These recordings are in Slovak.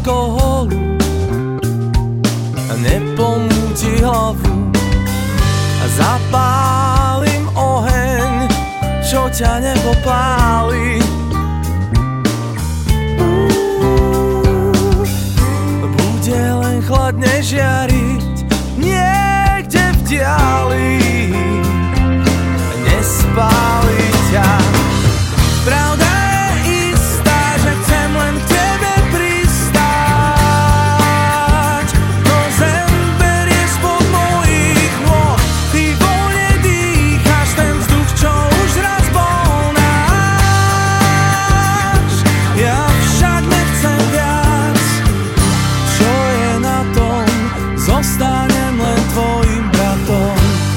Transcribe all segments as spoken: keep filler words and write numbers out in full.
alkoholu a nepomúti hlavu a zapálim oheň, čo ťa nepopáli. Bude len chladne žiariť niekde v diali, nespáli ťa. Pravda je istá, že chcem len k tebe pristáť. No zem berie spod mojich nôh, ty voľne dýcháš ten vzduch, čo už raz bol náš. Ja však nechcem viac, čo je na tom, zostanem len tvojim bratom.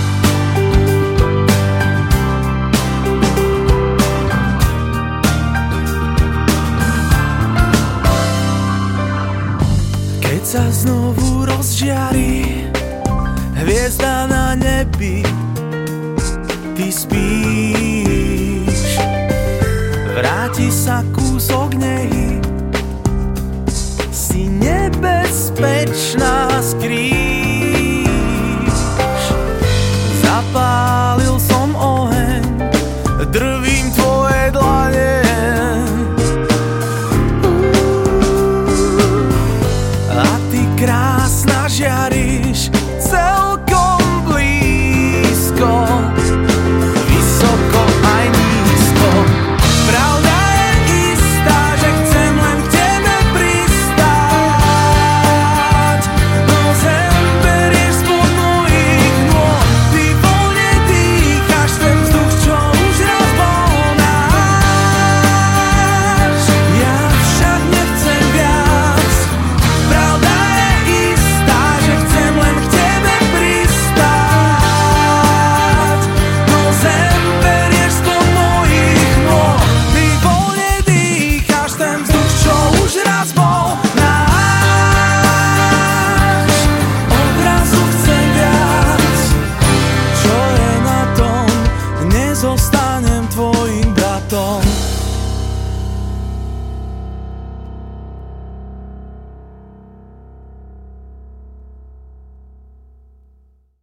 Keď sa znovu rozžiarí hviezda na nebi, ty spíš, vráti sa kúsok nehy, si nebezpečná, skrývaš